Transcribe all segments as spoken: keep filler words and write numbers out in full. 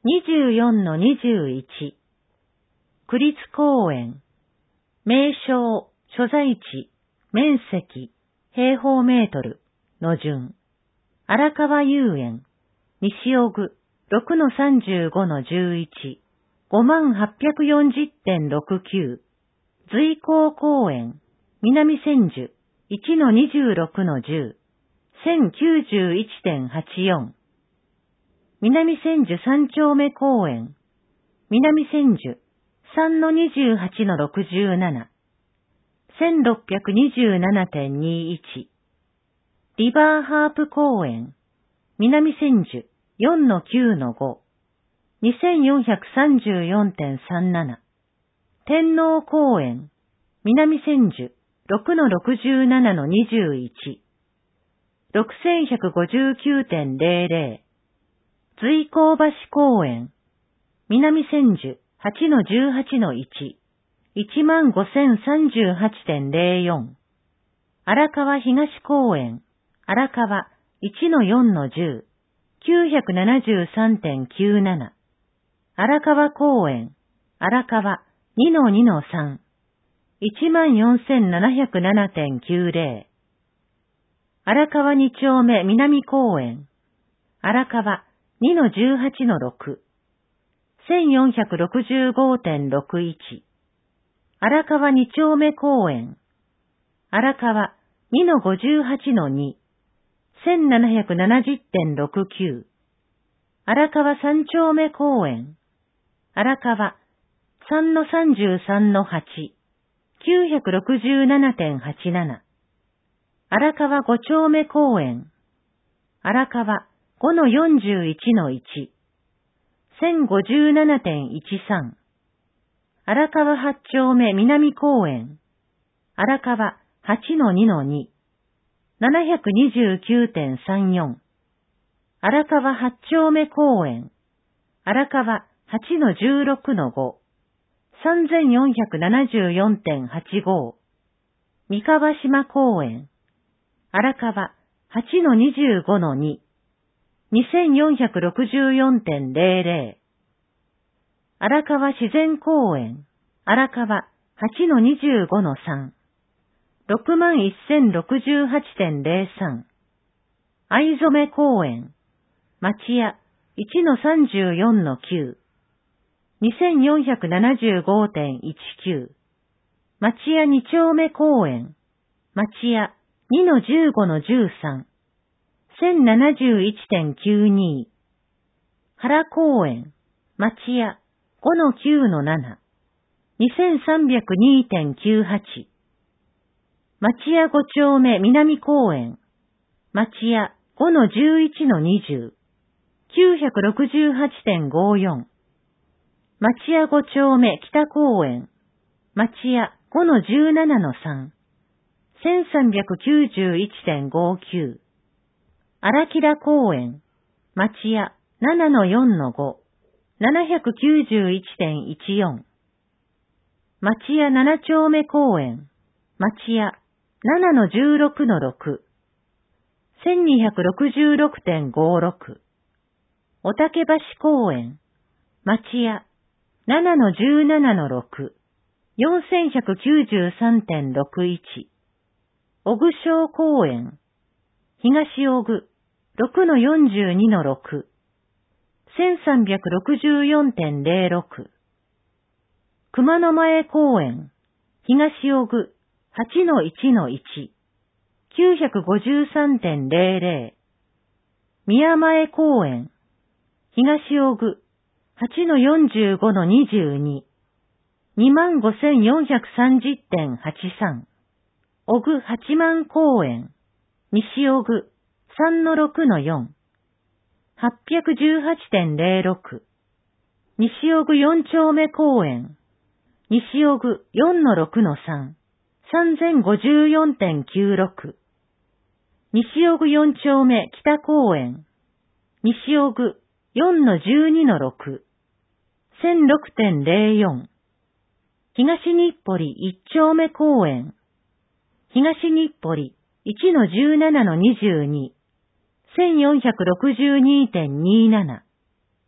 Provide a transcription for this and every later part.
にじゅうよんのにじゅういち。区立公園。名称、所在地、面積、平方メートルの順。荒川遊園。西尾具、ろくのさんじゅうごのじゅういち。ごまんはっぴゃくよんじゅってんろくきゅう。随光公園。南千住、いちのにじゅうろくのじゅう。せんきゅうじゅういちてんはちよん。南千住三丁目公園。南千住、さんのにじゅうはちのろくじゅうなな。せんろっぴゃくにじゅうななてんにいち。リバーハープ公園。南千住、よんのきゅうのご。にせんよんひゃくさんじゅうよんてんさんなな。天皇公園。南千住、ろくのろくじゅうななのにじゅういち。ろくせんひゃくごじゅうきゅうてんぜろぜろ。随光橋公園。南千住、はちのじゅうはちのいち。いちまんごせんさんじゅうはちてんぜろよん。荒川東公園。荒川、いちのよんのじゅう。きゅうひゃくななじゅうさんてんきゅうなな。荒川公園。荒川、にのにのさん。いちまんよんせんななひゃくななてんきゅうぜろ。荒川に丁目南公園。荒川、にのじゅうはちのろく。せんよんひゃくろくじゅうごてんろくいち。荒川に丁目公園。荒川、にのごじゅうはちのに。せんななひゃくななじゅってんろくきゅう。荒川三丁目公園。荒川、さんのさんじゅうさんのはち。きゅうひゃくろくじゅうななてんはちなな。荒川五丁目公園。荒川、ごのよんじゅういちのいち。せんごじゅうななてんいちさん。荒川八丁目南公園。荒川はちのにのに。ななひゃくにじゅうきゅうてんさんよん。荒川八丁目公園。荒川はちのじゅうろくのご。さんぜんよんひゃくななじゅうよんてんはちご。三河島公園。荒川はちのにじゅうごのに。にせんよんひゃくろくじゅうよんてんぜろぜろ。荒川自然公園。荒川はちのにじゅうごのさん。ろくまんせんろくじゅうはちてんぜろさん。藍染公園。町屋いちのさんじゅうよんのきゅう。にせんよんひゃくななじゅうごてんいちきゅう。町屋に丁目公園。町屋にのじゅうごのじゅうさん。せんななじゅういちてんきゅうに。原公園。町屋ごのきゅうのなな。にせんさんびゃくにてんきゅうはち。町屋ご丁目南公園。町屋ごのじゅういちのにじゅう。きゅうひゃくろくじゅうはちてんごよん。町屋ご丁目北公園。町屋ごのじゅうななのさん。せんさんびゃくきゅうじゅういちてんごきゅう。荒木田公園。町屋ななのよんのご。ななひゃくきゅうじゅういちてんいちよん。町屋なな丁目公園。町屋ななのじゅうろくのろく。せんにひゃくろくじゅうろくてんごろく。お竹橋公園。町屋ななのじゅうななのろく。よんせんひゃくきゅうじゅうさんてんろくいち。小具小公園。東小具ろくのよんじゅうにのろく。せんさんびゃくろくじゅうよんてんぜろろく。熊野前公園。東小具はちのいちのいち。きゅうひゃくごじゅうさんてんぜろぜろ。宮前公園。東小具はちのよんじゅうごのにじゅうに。にまんごせんよんひゃくさんじゅってんはちさん。小具八幡公園。西小具さんのろくのよん。はっぴゃくじゅうはちてんぜろろく。西小具よん丁目公園。西小具よんのろくのさん。さんぜんごじゅうよんてんきゅうろく。西小具よん丁目北公園。西小具よんのじゅうにのろく。せんろくてんぜろよん。東日暮里いち丁目公園。東日暮里いちのじゅうななのにじゅうに。せんよんひゃくろくじゅうにてんになな。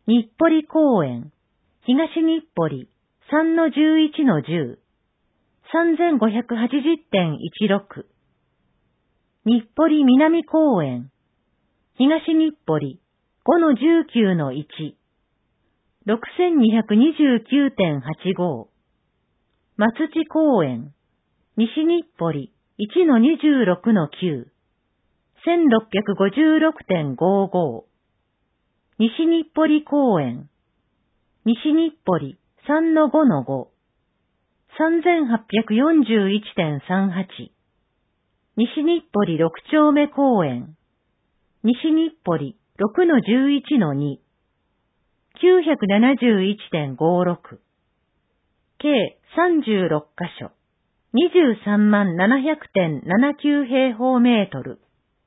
日暮里公園、東日暮里、さんのじゅういちのじゅう、さんぜんごひゃくはちじゅってんいちろく。日暮里南公園、東日暮里、ごのじゅうきゅうのいち、ろくせんにひゃくにじゅうきゅうてんはちご。松地公園、西日暮里、いちのにじゅうろくのきゅう、せんろっぴゃくごじゅうろくてんごご。西日暮里公園、西日暮里、さんのごのご、さんぜんはっぴゃくよんじゅういちてんさんはち。西日暮里ろく丁目公園、西日暮里ろくのじゅういちのに、きゅうひゃくななじゅういちてんごろく。計さんじゅうろっかしょ、にじゅうさんまんななひゃくてんななきゅう平方メートル。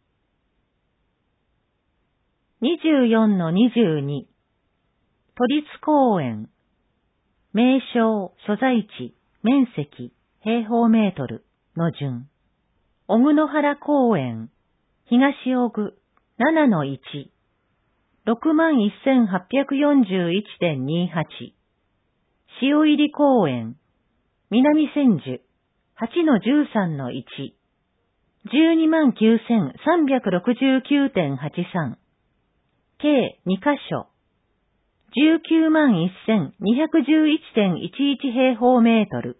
にじゅうよんのにじゅうに、都立公園、名称、所在地、面積、平方メートルの順。小久野原公園、東小久、ななのいち、ろくまんせんはっぴゃくよんじゅういちてんにはち。塩入公園、南千住、はちのじゅうさんのいち、じゅうにまんきゅうせんさんびゃくろくじゅうきゅうてんはちさん。計にかしょ、じゅうきゅうまんせんにひゃくじゅういちてんいちいち平方メートル。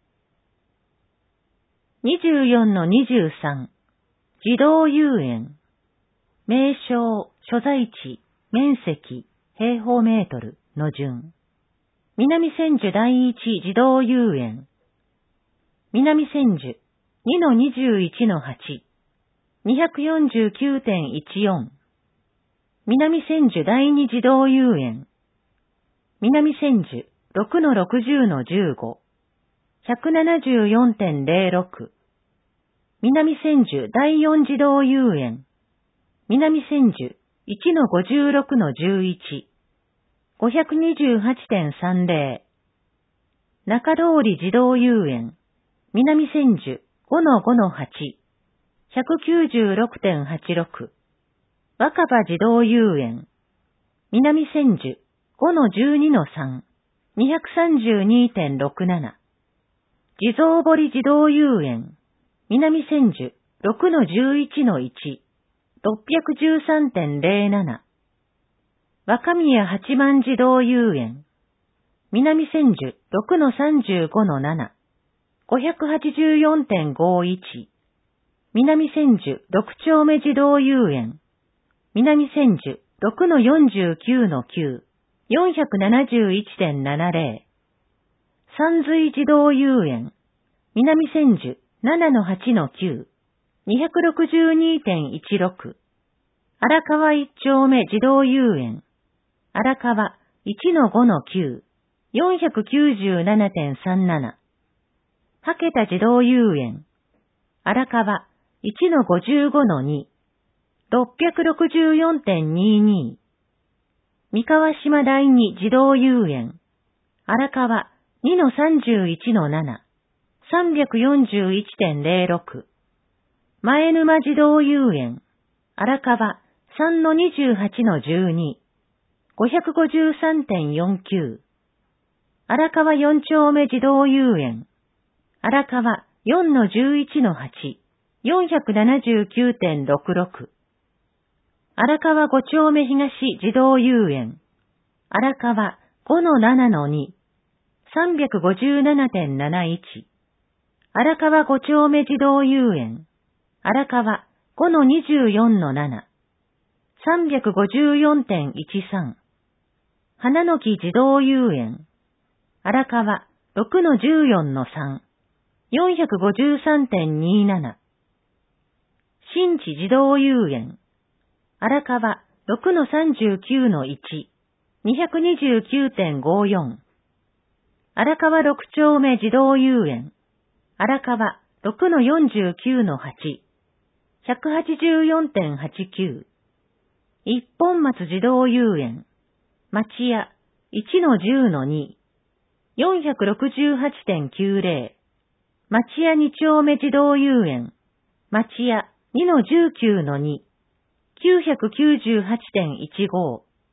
にじゅうよんのにじゅうさん、児童遊園、名称、所在地、面積、平方メートルの順。南千住第一児童遊園、南千住、にのにじゅういちのはち、にひゃくよんじゅうきゅうてんいちよん。南千住第二児童遊園、南千住、ろくのろくじゅうのじゅうご、ひゃくななじゅうよんてんゼロろく。南千住第四児童遊園、南千住、いちのごじゅうろくのじゅういち、ごひゃくにじゅうはちてんさんゼロ。中通り児童遊園、南千住、ごのごのはち、ひゃくきゅうじゅうろくてんはちろく。若葉児童遊園、南千住、ごのじゅうにのさん、にひゃくさんじゅうにてんろくなな。地蔵堀児童遊園、南千住、ろくのじゅういちのいち、ろっぴゃくじゅうさんてんゼロなな。若宮八幡児童遊園、南千住、ろくのさんじゅうごのなな、ごひゃくはちじゅうよんてんごいち。南千住、ろく丁目児童遊園、南千住、ろくのよんじゅうきゅうのきゅう、よんひゃくななじゅういちてんななゼロ。三髄児童遊園、南千住、ななのはちのきゅう、にひゃくろくじゅうにてんいちろく。荒川一丁目児童遊園、荒川、いちのごのきゅう、よんひゃくきゅうじゅうななてんさんなな。竹田児童遊園、荒川、いちのごじゅうごのに、ろっぴゃくろくじゅうよんてんにに。三河島第二児童遊園、荒川、にのさんじゅういちのなな、さんびゃくよんじゅういちてんゼロろく。前沼児童遊園、荒川、さんのにじゅうはちのじゅうに、ごひゃくごじゅうさんてんよんきゅう。荒川四丁目児童遊園、荒川、よんのじゅういちのはち、よんひゃくななじゅうきゅうてんろくろく。荒川五丁目東児童遊園、荒川、ごのななのに、さんびゃくごじゅうななてんなないち。荒川五丁目児童遊園、荒川、ごのにじゅうよんのなな、さんびゃくごじゅうよんてんいちさん。花の木児童遊園、荒川、ろくのじゅうよんのさん、よんひゃくごじゅうさんてんになな。新地児童遊園、荒川、ろくのさんじゅうきゅうのいち、にひゃくにじゅうきゅうてんごよん。荒川六丁目児童遊園、荒川、ろくのよんじゅうきゅうのはち、ひゃくはちじゅうよんてんはちきゅう。一本松児童遊園、町屋、いちのじゅうのに、よんひゃくろくじゅうはちてんきゅうゼロ。町屋二丁目児童遊園、町屋、にのじゅうきゅうのに、きゅうひゃくきゅうじゅうはちてんいちご。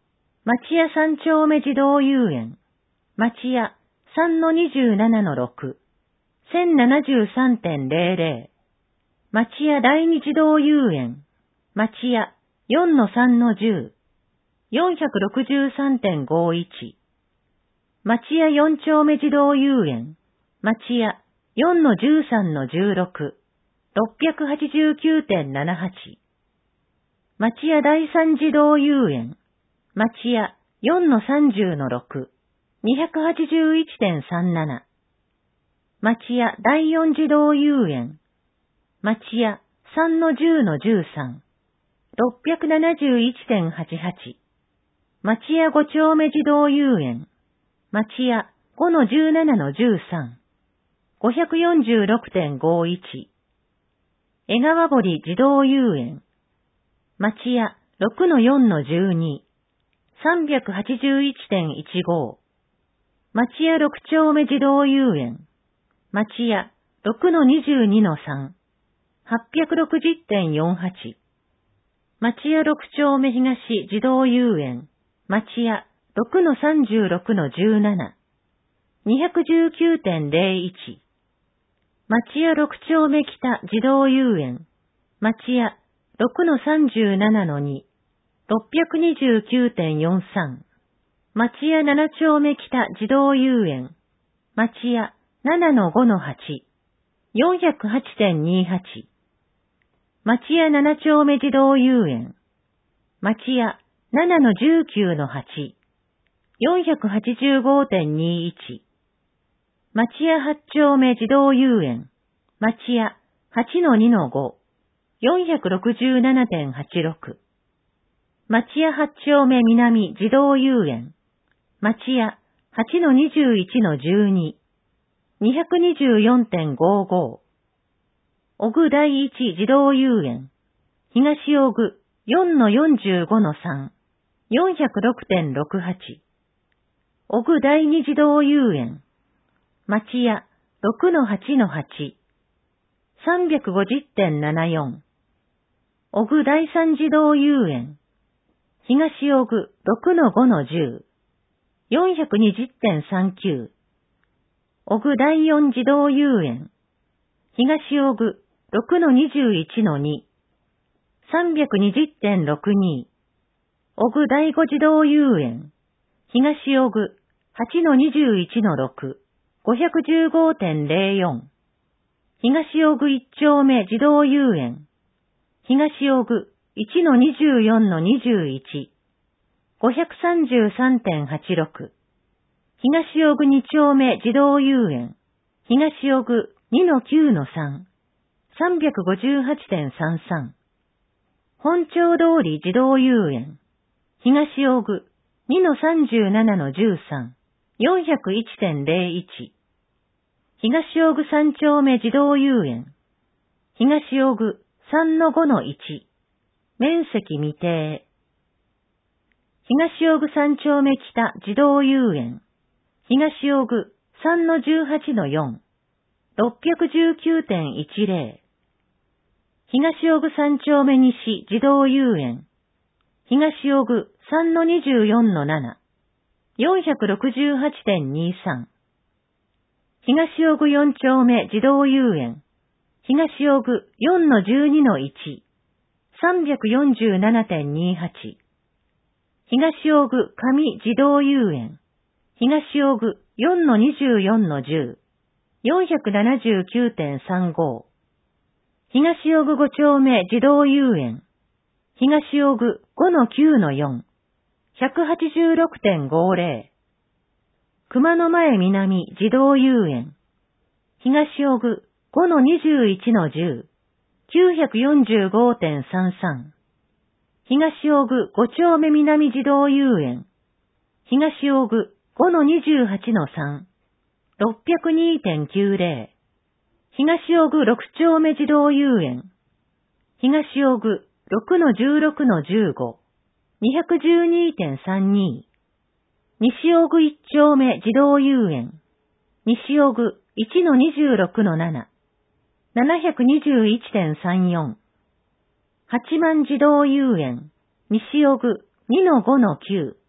町屋三丁目児童遊園、町屋 さんのにじゅうななのろく、せんななじゅうさんてんゼロゼロ、町屋第二児童遊園、町屋 よんのさんのじゅう、よんひゃくろくじゅうさんてんごいち、町屋四丁目児童遊園、町屋 よんのじゅうさんのじゅうろく、ろっぴゃくはちじゅうきゅうてんななはち、町屋第三児童遊園、町屋 よんのさんじゅうのろく、にひゃくはちじゅういちてんさんなな、町屋第四児童遊園、町屋 さんのじゅうのじゅうさん、ろっぴゃくななじゅういちてんはちはち、町屋五丁目児童遊園、町屋 ごのじゅうななのじゅうさん、ごひゃくよんじゅうろくてんごいち、江川堀児童遊園、町屋 ろくのよんのじゅうに、さんびゃくはちじゅういちてんいちご、町屋六丁目児童遊園、町屋 ろくのにじゅうにのさん、はっぴゃくろくじゅってんよんはち、町屋六丁目東児童遊園、町屋 ろくのさんじゅうろくのじゅうなな、にひゃくじゅうきゅうてんゼロいち、町屋六丁目北児童遊園、町屋 ろくのさんじゅうななのに、ろっぴゃくにじゅうきゅうてんよんさん、町屋七丁目北児童遊園、町屋 ななのごのはち、よんひゃくはちてんにはち、町屋七丁目児童遊園、町屋 ななのじゅうきゅうのはち、よんひゃくはちじゅうごてんにいち、町屋八丁目児童遊園、町屋 はちのにのご、よんひゃくろくじゅうななてんはちろく、町屋八丁目南児童遊園、町屋 はちのにじゅういちのじゅうに、にひゃくにじゅうよんてんごご、小具第一児童遊園、東小具 よんのよんじゅうごのさん、よんひゃくろくてんろくはち、小具第二児童遊園、町屋 ろくのはちのはち、さんびゃくごじゅってんななよん、小具第三児童遊園、東小具 ろくのごのじゅう、よんひゃくにじゅってんさんきゅう、小具第四児童遊園、東小具 ろくのにじゅういちのに、さんびゃくにじゅってんろくに、小具第五児童遊園、東小具 はちのにじゅういちのろく、ごひゃくじゅうごてんゼロよん、東小具一丁目児童遊園、東小具 いちのにじゅうよんのにじゅういち、ごひゃくさんじゅうさんてんはちろく、東小具二丁目児童遊園、東小具 にのきゅうのさん、さんびゃくごじゅうはちてんさんさん、本町通り児童遊園、東小具 にのさんじゅうななのじゅうさん、よんひゃくいちてんゼロいち、東小具三丁目児童遊園、東小具 さんのごのいち、面積未定。東小具三丁目北児童遊園、東小具 さんのじゅうはちのよん、ろっぴゃくじゅうきゅうてんいちゼロ、東小具三丁目西児童遊園、東小具 さんのにじゅうよんのなな、よんひゃくろくじゅうはちてんにさん、東小具四丁目児童遊園、東小具 よんのじゅうにのいち、さんびゃくよんじゅうななてんにはち、東小具上児童遊園、東小具 よんのにじゅうよんのじゅう、よんひゃくななじゅうきゅうてんさんご、東小具五丁目児童遊園、東小具 ごのきゅうのよん、ひゃくはちじゅうろくてんごゼロ、熊野前南児童遊園、東小具 ごのにじゅういちのじゅう、きゅうひゃくよんじゅうごてんさんさん、東小具五丁目南児童遊園、東小具 ごのにじゅうはちのさん、ろっぴゃくにてんきゅうゼロ、東小具六丁目児童遊園、東小具 ろくのじゅうろくのじゅうご、にひゃくじゅうにてんさんに、西小具一丁目児童遊園、西小具 いちのにじゅうろくのなな、ななひゃくにじゅういちてんさんよん、八幡児童遊園、西小具 にのごのきゅう、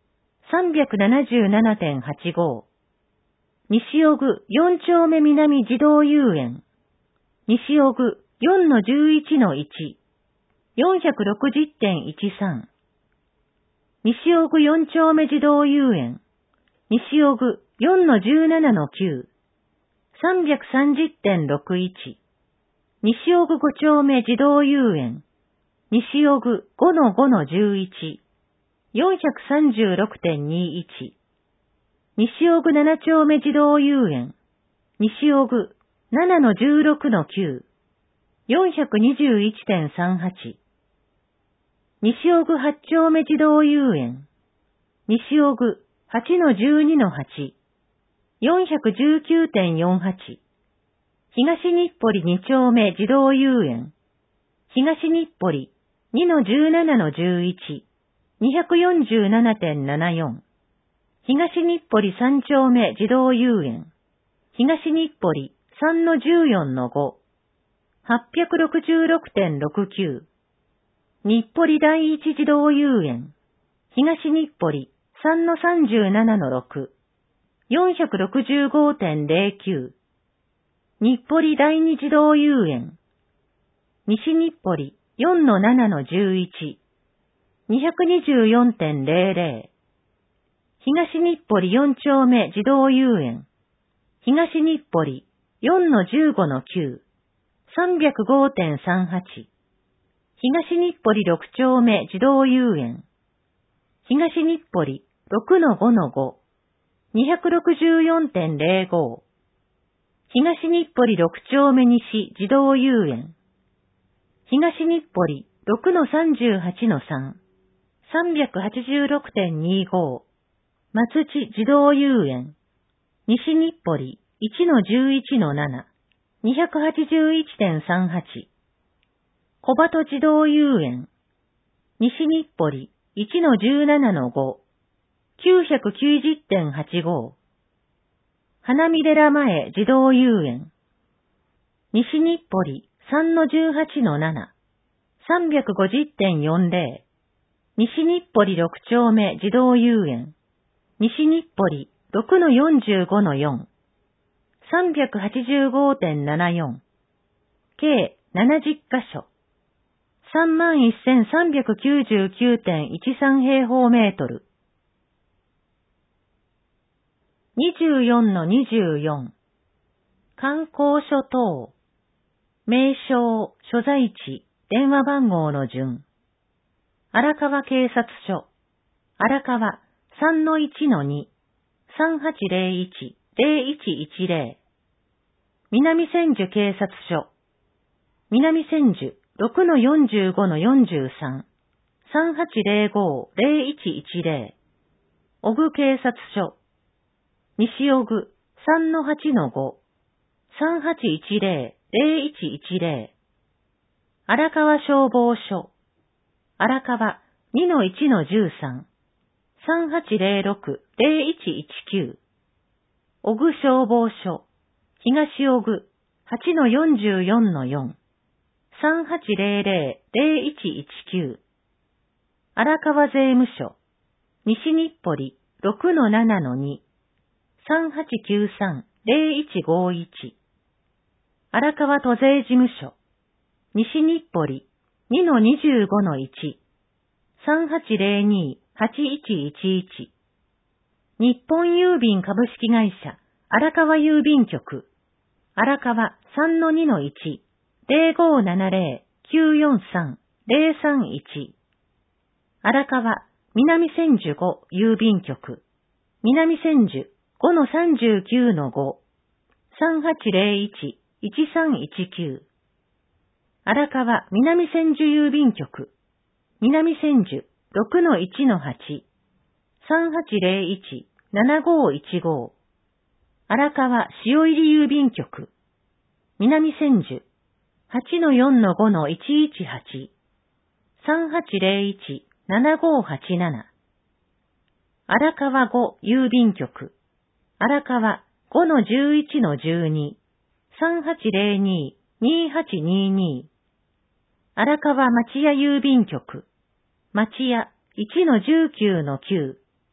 さんびゃくななじゅうななてんはちご。西尾具よん丁目南児童遊園。西尾具 よんのじゅういちのいち。よんひゃくろくじゅってんいちさん。西尾具よん丁目児童遊園。西尾具 よんのじゅうななのきゅう。さんびゃくさんじゅってんろくいち。西尾具ご丁目児童遊園。西尾具 ごのごのじゅういち。よんひゃくさんじゅうろくてんにいち。西尾具なな丁目児童遊園。西尾具ななのじゅうろくのきゅう。よんひゃくにじゅういちてんさんはち。西尾具はち丁目児童遊園。西尾具はちのじゅうにのはち。よんひゃくじゅうきゅうてんよんはち。東日暮里に丁目児童遊園。東日暮里にのじゅうななのじゅういち。にひゃくよんじゅうななてんななよん。東日暮里さん丁目児童遊園。東日暮里さんのじゅうよんのご。はっぴゃくろくじゅうろくてんろくきゅう。日暮里第一児童遊園。東日暮里さんのさんじゅうななのろく。よんひゃくろくじゅうごてんぜろきゅう。日暮里第二児童遊園。西日暮里よんのななのじゅういち。にひゃくにじゅうよんてんぜろぜろ。東日暮里よん丁目児童遊園。東日暮里よんのじゅうごのきゅう。さんびゃくごてんさんはち。東日暮里ろく丁目児童遊園。東日暮里ろくのごのご。にひゃくろくじゅうよんてんぜろご。東日暮里ろく丁目西児童遊園。東日暮里ろくのさんじゅうはちのさん。さんびゃくはちじゅうろくてんにご。松地児童遊園。西日暮里いちのじゅういちのなな。にひゃくはちじゅういちてんさんはち。小鳩児童遊園。西日暮里いちのじゅうななのご。きゅうひゃくきゅうじゅってんはちご。花見寺前児童遊園。西日暮里さんのじゅうはちのなな。さんびゃくごじゅってんよんぜろ。西日暮里ろく丁目児童遊園。西日暮里ろくのよんじゅうごのよん。さんびゃくはちじゅうごてんななよん。計ななじゅっかしょ。さんまんせんさんびゃくきゅうじゅうきゅうてんいちさん平方メートル。にじゅうよんのにじゅうよん。観光所等。名称、所在地、電話番号の順。荒川警察署。荒川 さんのいちのに。さんはちぜろいち ぜろいちいちぜろ。南千住警察署。南千住ろくのよんじゅうごのよんじゅうさん。さんはちぜろご ぜろいちいちぜろ。小具警察署。西小具さんのはちのご。さんはちいちぜろ ぜろいちいちぜろ。荒川消防署。荒川 にのいちのじゅうさん。さんはちぜろろく ぜろいちいちきゅう。小具消防署。東小具 はちのよんじゅうよんのよん。さんはちぜろぜろ ぜろいちいちきゅう。荒川税務署。西日暮里 ろくのななのに。さんはちきゅうさん ぜろいちごいち。荒川都税事務所。西日暮里 にのにじゅうごのいち。さんはちぜろに はちいちいちいち。日本郵便株式会社荒川郵便局。荒川 さんのにのいち。ぜろごななぜろ きゅうよんさん ぜろさんいち。荒川南千住ご郵便局。南千住 ごのさんじゅうきゅうのご。さんはちぜろいち いちさんいちきゅう。荒川南千住郵便局。南千住 ろくのいちのはち。さんはちぜろいち ななごいちご。荒川塩入郵便局。南千住 はちのよんのごのいちいちはち。さんはちぜろいち ななごはちなな。荒川ご郵便局。荒川 ごのじゅういちのじゅうに。さんはちぜろに にはちにに。荒川町屋郵便局。町屋 いちのじゅうきゅうのきゅう。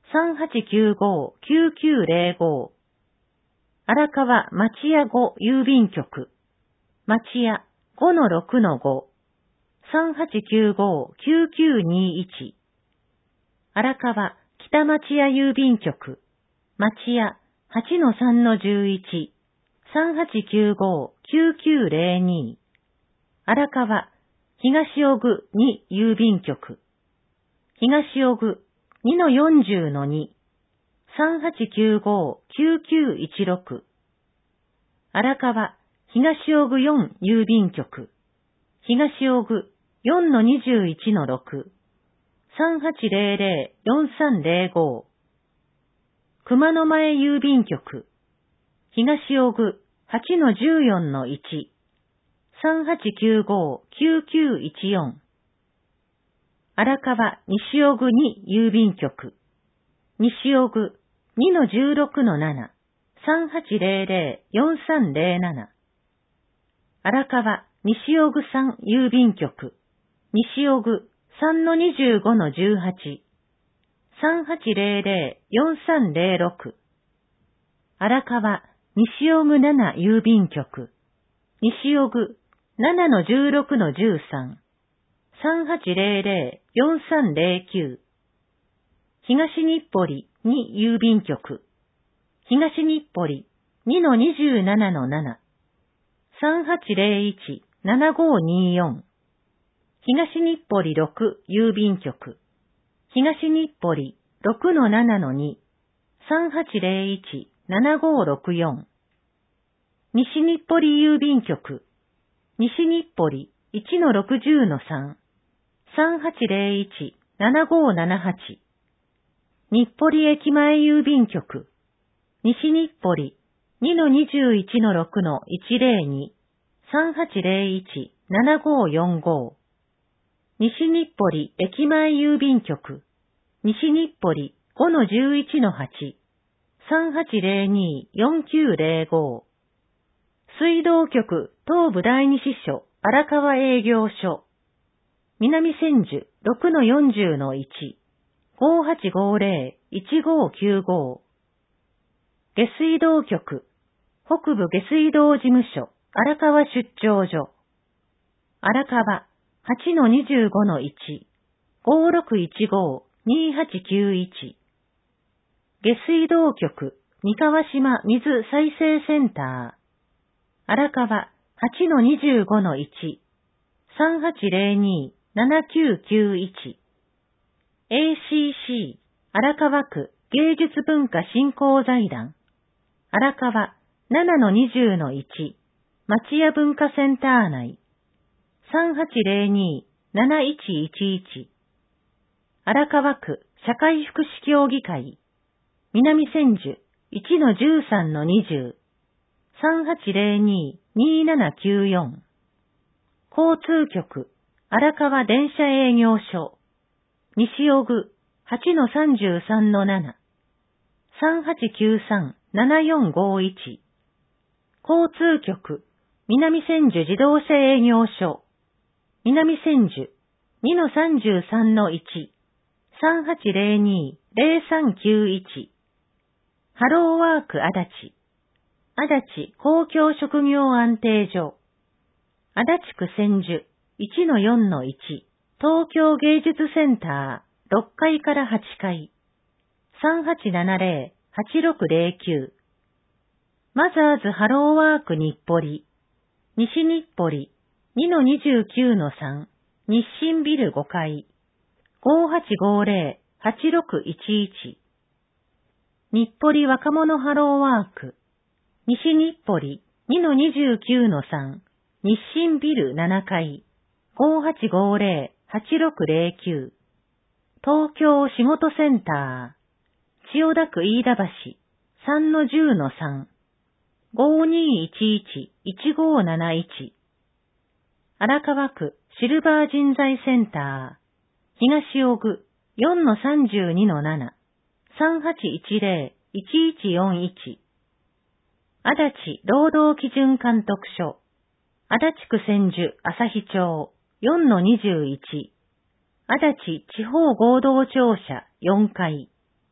さんはちきゅうご きゅうきゅうぜろご。荒川町屋ご郵便局。町屋 ごのろくのご。さんはちきゅうご きゅうきゅうにいち。荒川北町屋郵便局。町屋 はちのさんのじゅういち。さんはちきゅうご きゅうきゅうぜろに。荒川東尾久に郵便局。東尾久 にのよんじゅうのに。さんはちきゅうご きゅうきゅういちろく。荒川東尾久よん郵便局。東尾久 よんのにじゅういちのろく。さんはちぜろぜろ よんさんぜろご。熊野前郵便局。東尾久 はちのじゅうよんのいち。さんはちきゅうご きゅうきゅういちよん。荒川西尾久に郵便局。西尾久 にのじゅうろくのなな。さんはちぜろぜろ よんさんぜろなな。荒川西尾久さん郵便局。西尾久 さんのにじゅうごのじゅうはち。さんはちぜろぜろ よんさんぜろろく。荒川西尾久なな郵便局。西尾久 ななのじゅうろくのじゅうさん。さんはちぜろぜろ よんさんぜろきゅう。東日暮里に郵便局。東日暮里 にのにじゅうななのなな。さんはちぜろいち ななごによん。東日暮里ろく郵便局。東日暮里 ろくのななのに。さんはちぜろいち ななごろくよん。西日暮里郵便局。西日暮里 いちのろくじゅうのさん。さんはちぜろいち ななごななはち。日暮里駅前郵便局。西日暮里 にのにじゅういちのろくのいちぜろに。さんはちぜろいち ななごよんご。西日暮里駅前郵便局。西日暮里 ごのじゅういちのはち。さんはちぜろに よんきゅうぜろご。水道局東部第二支所荒川営業所。南千住 ろくのよんじゅうのいち。ごはちごぜろ いちごきゅうご。下水道局北部下水道事務所荒川出張所。荒川 はちのにじゅうごのいち。ごろくいちご にはちきゅういち。下水道局三河島水再生センター。荒川 はちのにじゅうごのいち。さんはちぜろに ななきゅうきゅういち。エーシーシー 荒川区芸術文化振興財団。荒川 ななのにじゅうのいち。町屋文化センター内。さんはちぜろに なないちいちいち。荒川区社会福祉協議会。南千住 いちのじゅうさんのにじゅう。さんはちぜろに にななきゅうよん。交通局荒川電車営業所。西尾久 はちのさんじゅうさんのなな。さんはちきゅうさん ななよんごいち。交通局南千住自動車営業所。南千住 にのさんじゅうさんのいち。さんはちぜろに ぜろさんきゅういち。ハローワーク足立。足立公共職業安定所。足立区千住 いちのよんのいち。東京芸術センターろっかいからはちかい。さんはちななぜろ はちろくぜろきゅう。マザーズハローワーク日暮里。西日暮里 にのにじゅうきゅうのさん。日清ビルごかい。ごはちごぜろ はちろくいちいち。日暮里若者ハローワーク。西日暮里 にのにじゅうきゅうのさん。日清ビルななかい。ごはちごぜろ はちろくぜろきゅう。東京仕事センター。千代田区飯田橋。さんのじゅうのさん。ごにいちいち いちごなないち。荒川区シルバー人材センター。東尾久 よんのさんじゅうにのなな。さんはちいちぜろ いちいちよんいち。足立労働基準監督署。足立区千住旭町 よんのにじゅういち。足立地方合同庁舎よんかい。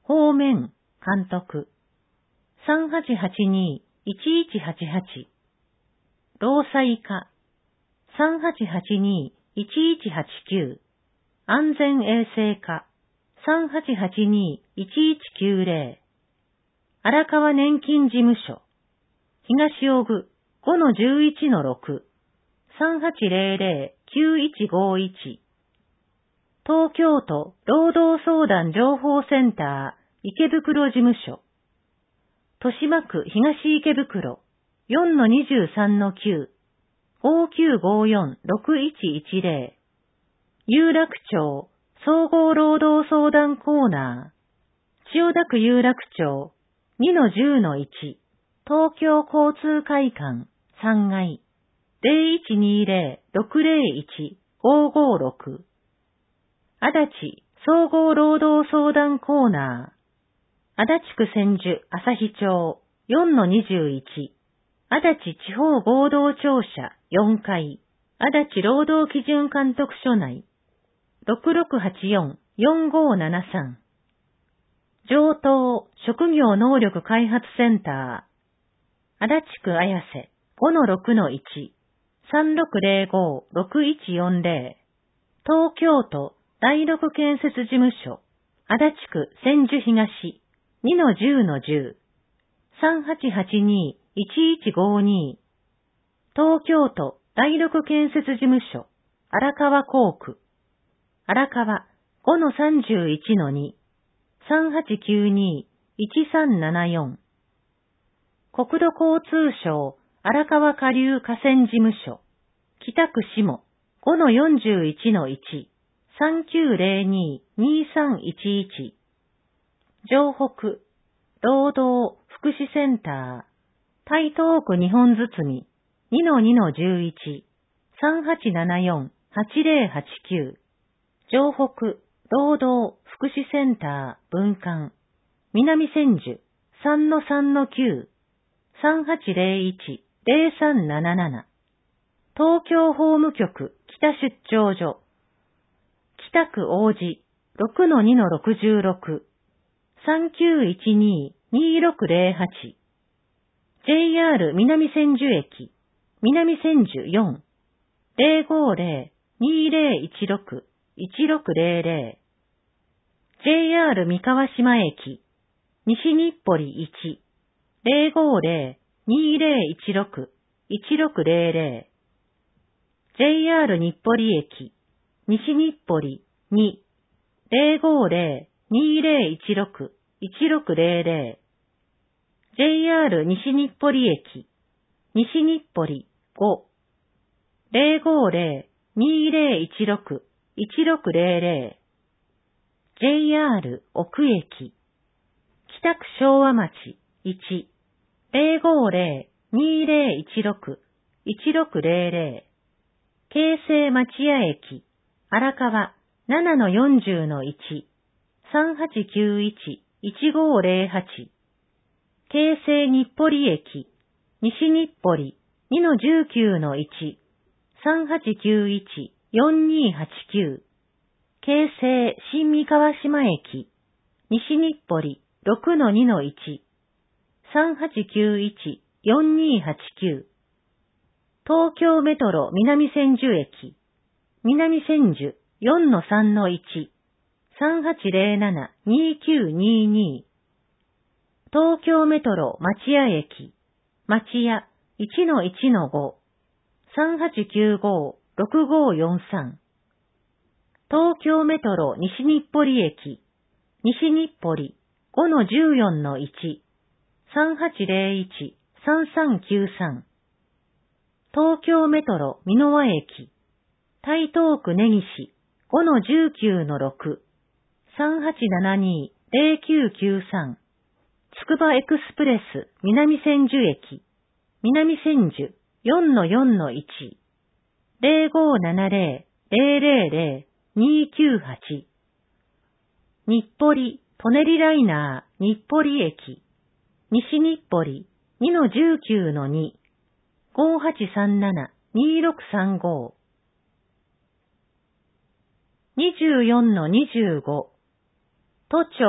方面、監督。さんはちはちにいちいちはちはち。労災課。さんはちはちにいちいちはちきゅう。安全衛生課。さんはちはちにいちいちきゅうぜろ。荒川年金事務所。東尾具 ごのじゅういちのろく。さんはちぜろぜろきゅういちごいち。東京都労働相談情報センター池袋事務所。豊島区東池袋 よんのにじゅうさんのきゅう。ごきゅうごよんろくいちいちぜろ。有楽町総合労働相談コーナー。千代田区有楽町 にのじゅうのいち。東京交通会館さんがい ゼロいちにぜろろくぜろいちごごろく。足立総合労働相談コーナー。足立区千住旭町 よんのにじゅういち。足立地方合同庁舎よんかい。足立労働基準監督署内。ろくろくはちよんよんごななさん。上東職業能力開発センター。足立区綾瀬 ごのろくのいち。さんろくぜろごろくいちよんぜろ。東京都第六建設事務所。足立区千住東 にのじゅうのじゅう。さんはちはちにいちいちごに。東京都第六建設事務所。荒川工区。荒川 ごのさんじゅういちのに。さんはちきゅうにいちさんななよん。国土交通省荒川下流河川事務所。北区下 ごのよんじゅういちのいち。さんきゅうぜろににさんいちいち。城北労働福祉センター。台東区日本堤 にのにのじゅういち。さんはちななよんはちぜろはちきゅう。城北労働福祉センター分館。南千住 さんのさんのきゅう。さんはちぜろいちぜろさんなななな。東京法務局北出張所。北区王子 ろくのにのろくじゅうろく。さんきゅういちににろくぜろはち。ジェイアール 南千住駅南千住よん ぜろごぜろにぜろいちろくいちろくぜろぜろ。ジェイアール 三河島駅西日暮里いち ぜろごぜろにぜろいちろくいちろくぜろぜろ。ジェイアール 日暮里駅西日暮里に ぜろごぜろにぜろいちろくいちろくぜろぜろ。ジェイアール 西日暮里駅西日暮里ご ぜろごぜろにぜろいちろくいちろくぜろぜろ。ジェイアール 奥駅北区昭和町いち ぜろごぜろにぜろいちろくいちろくぜろぜろ。京成町屋駅荒川 ななのよんじゅうのいち さんはちきゅういちいちごぜろはち。京成日暮里駅西日暮里 にのじゅうきゅうのいち さんはちきゅういちよんにはちきゅう。京成新三河島駅西日暮里 ろくのにのいち さんはちきゅういちよんにはちきゅう。東京メトロ南千住駅南千住 よんのさんのいち さんはちぜろななにきゅうにに。東京メトロ町屋駅町屋 いちのいちのご さんはちきゅうごろくごよんさん。東京メトロ西日暮里駅西日暮里 ごのじゅうよんのいち さんはちぜろいちさんさんきゅうさん。東京メトロ美濃和駅台東区根岸 ごのじゅうきゅうのろく さんはちななにぜろきゅうきゅうさん。つくばエクスプレス南千住駅南千住 よんのよんのいち ぜろごななぜろぜろぜろぜろにきゅうはち。日暮里舎人ライナー日暮里駅西日暮里 にのじゅうきゅうのに ごはちさんななにろくさんご。にじゅうよんのにじゅうご。都庁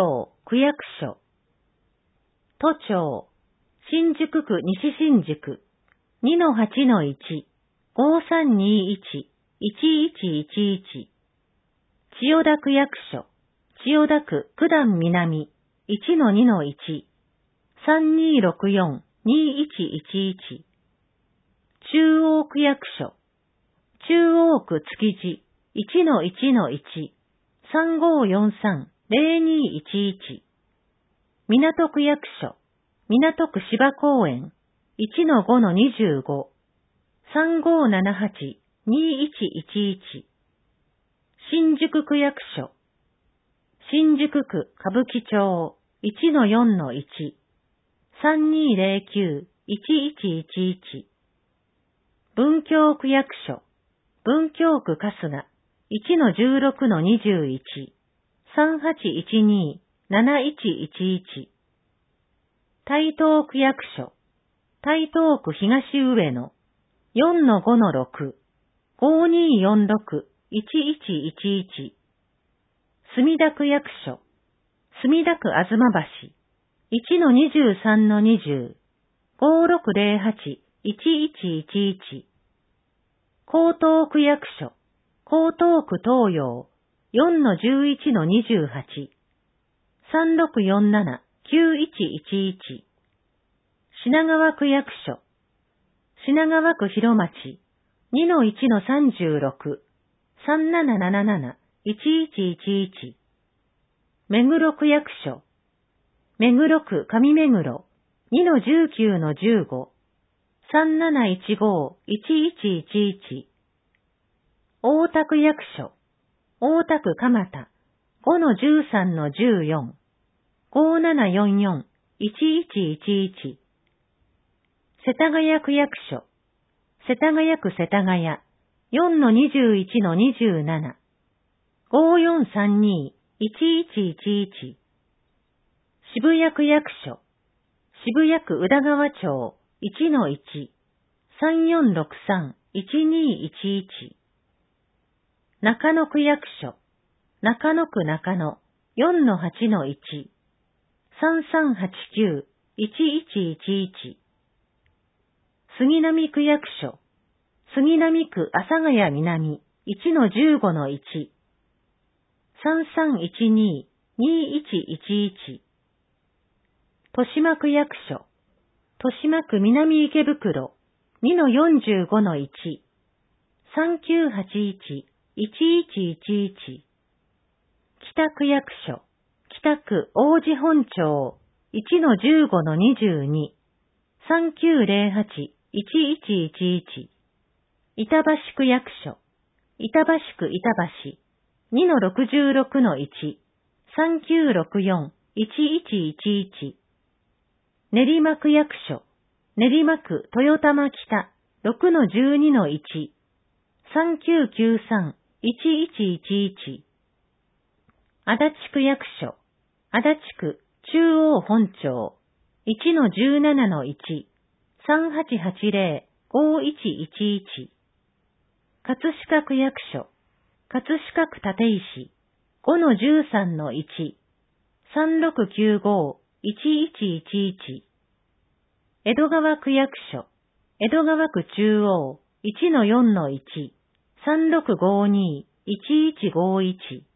区役所。都庁、新宿区西新宿、にのはちのいち、ごさんにいち、いちいちいちいち。千代田区役所、千代田区九段南、いちのにのいち、さんにろくよん、にいちいちいち。中央区役所、中央区築地、いちのいちのいち、さんごよんさん、ぜろにいちいち。港区役所、港区芝公園、いちのごのにじゅうご、さんごななはち、にいちいちいち。新宿区役所、新宿区歌舞伎町、いちのよんのいち、さんにぜろきゅう、いちいちいちいち。文京区役所、文京区春日、いちのじゅうろくのにじゅういち、さんはちいちに、なないちいちいち。台東区役所、台東区東上野、よんのごのろく、ごによんろく、いちいちいちいち。墨田区役所、墨田区吾妻橋、いちのにじゅうさんのにじゅう、ごろくぜろはち、いちいちいちいち。江東区役所、江東区東洋、よんのじゅういちのにじゅうはち、さんろくよんなな、きゅういちいちいち。品川区役所、品川区広町、にのいちのさんじゅうろく、さんなななななな、いちいちいちいち。目黒区役所、目黒区上目黒、にのじゅうきゅうのじゅうご、さんなないちご、いちいちいちいち。大田区役所、大田区蒲田、ごのじゅうさんのじゅうよん、ごななよんよん、いちいちいちいち。世田谷区役所、世田谷区世田谷、よんのにじゅういちのにじゅうなな、ごよんさんに、いちいちいちいち。渋谷区役所、渋谷区宇田川町、いちのいち、さんよんろくさん、いちにいちいち。中野区役所、中野区中野、よんのはちのいち、さんさんはちきゅう、いちいちいちいち。杉並区役所、杉並区阿佐ヶ谷南、いちのじゅうごのいち、さんさんいちに、にいちいちいち。豊島区役所、豊島区南池袋、にのよんじゅうごのいち、さんきゅうはちいち、いちいちいちいち。北区役所、北区王子本町、いちのじゅうごのにじゅうに、さんきゅうぜろはち、いちいちいちいち。板橋区役所、板橋区板橋、にのろくじゅうろくのいち、さんきゅうろくよん、いちいちいちいち。練馬区役所、練馬区豊玉北、ろくのじゅうにのいち、さんきゅうきゅうさん、いちいちいちいち。足立区役所、足立区中央本町、いちのじゅうななのいち、さんはちはちぜろ、ごいちいちいち。葛飾区役所、葛飾区立石、ごのじゅうさんのいち、さんろくきゅうご、いちいちいちいち。江戸川区役所、江戸川区中央、いちのよんのいち、さんろくごに、いちいちごいち。